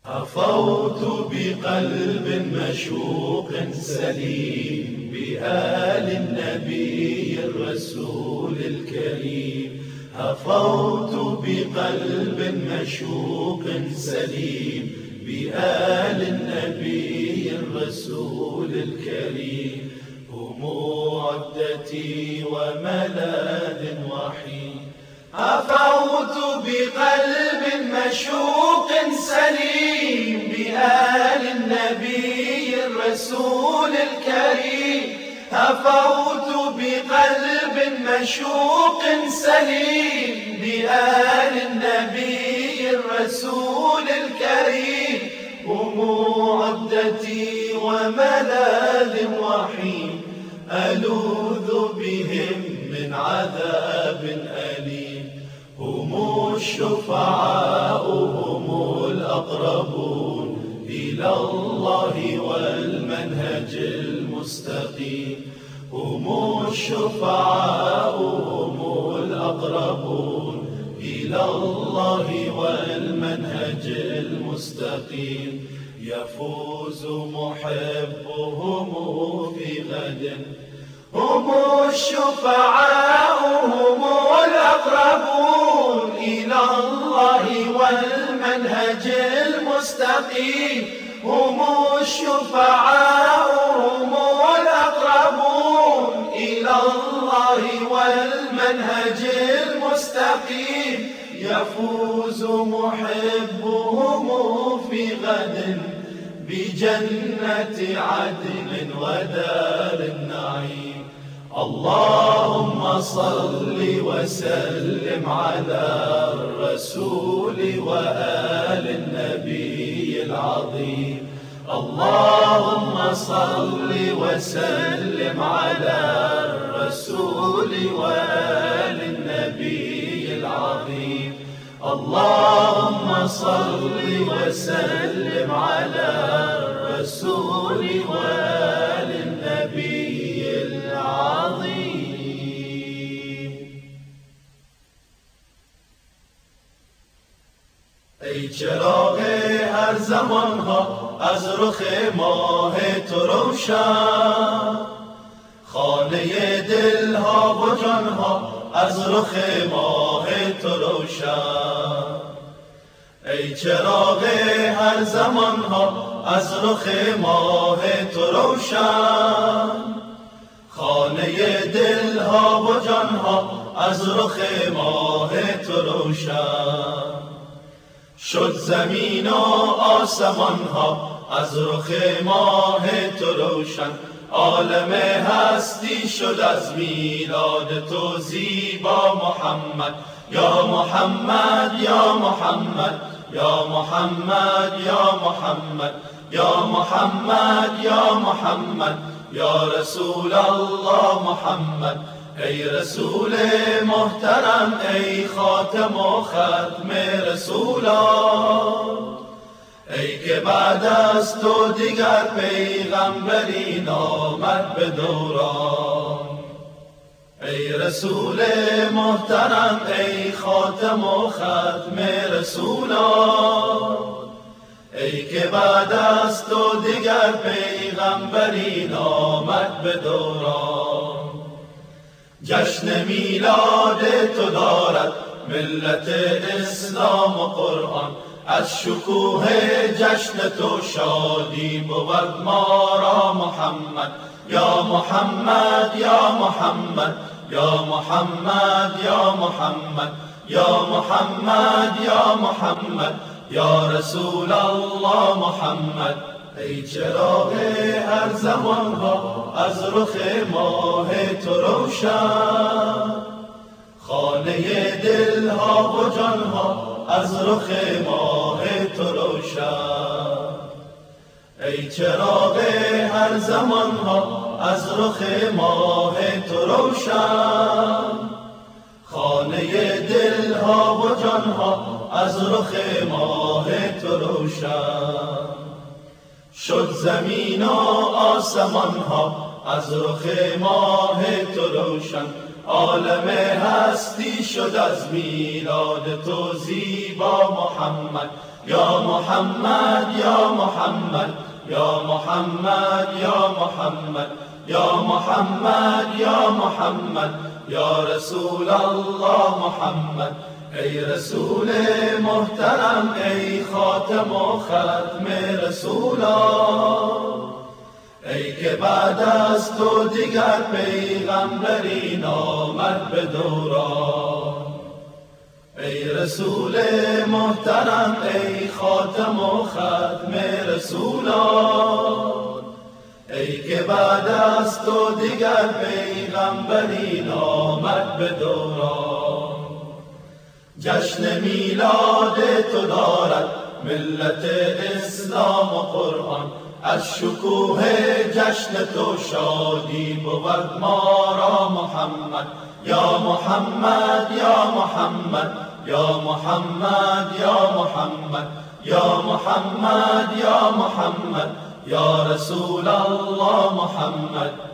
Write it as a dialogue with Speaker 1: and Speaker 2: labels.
Speaker 1: هفوت بقلب مشوق سليم بآل النبي الرسول الكريم. هفوت بقلب مشوق سليم بآل النبي الرسول الكريم. هم عدتي وملاذ وحيد. هفوت بقلب مشوق سليم بآل النبي الرسول الكريم. هفوت بقلب مشوق سليم بآل النبي الرسول الكريم. هم عدتي وملاذ وحيد. ألوذ بهم من عذاب أليم. هم الشفعاء هم الأقربون إلى الله والمنهج المستقيم. هم الشفعاء هم الأقربون إلى الله والمنهج المستقيم. يفوز محبهم في غد. هم الشفعاء هم الأقربون إلى الله والمنهج المستقيم. هم الشفعاء هم الأقربون إلى الله والمنهج المستقيم. يفوز محبهم في غد بجنة عدن ودار النعيم. اللهم صل وسلم على الرسول وآل النبي العظيم. اللهم صل وسلم على الرسول وآل النبي العظيم. اللهم صل وسلم على الرسول وآل النبي العظيم. ای چراغ هر زمانها از رخ ماه تو روشن. خانه دلها و جانها از رخ ماه تو روشن. ای چراغ هر زمانها از رخ ماه تو روشن. خانه دلها و جانها از رخ ماه تو روشن. شد زمین و آسمانها از رخ ماه تو روشن. عالم هستی شد از میلاد تو زیبا محمد. یا محمد یا محمد یا محمد یا محمد یا محمد یا محمد یا رسول الله محمد. ای رسول محترم ای خاتم و ختم رسولان. ای که بعد از تو دیگر پیغمبری نامد به دوران. ای رسول محترم ای خاتم و ختم رسولان. ای که بعد از تو دیگر پیغمبری نامد به دوران. جشن میلاد تو دارد ملت اسلام و قرآن. از شکوه جشن تو شادی بود ما را محمد. یا محمد یا محمد یا محمد یا محمد یا محمد یا محمد یا رسول الله محمد. ای چراغ هر زمانها از رخ ماه تو روشن. خانه دلها و جانها از رخ ماه تو روشن. ای چراغ هر زمانها از رخ ماه تو روشن. خانه دلها و جانها از رخ ماه تو روشن. شد زمین و آسمانها از رخ ماه تو روشن. عالم هستی شد از میلاد تو زیبا محمد. یا محمد یا محمد یا محمد یا محمد یا محمد یا محمد یا رسول الله محمد. ای رسول محترم، ای خاتم و ختم رسولا، ای که بعد از تو دیگر پیغمبری نامد به دوران. ای رسول محترم، ای خاتم و ختم رسولان، ای که بعد از تو دیگر پیغمبری نامد به دوران. جشن میلاد تو دارد ملت اسلام و قرآن، از شکوه جشن تو شادی بود ما را محمد. یا محمد یا محمد یا محمد یا محمد یا محمد یا محمد یا رسول الله محمد.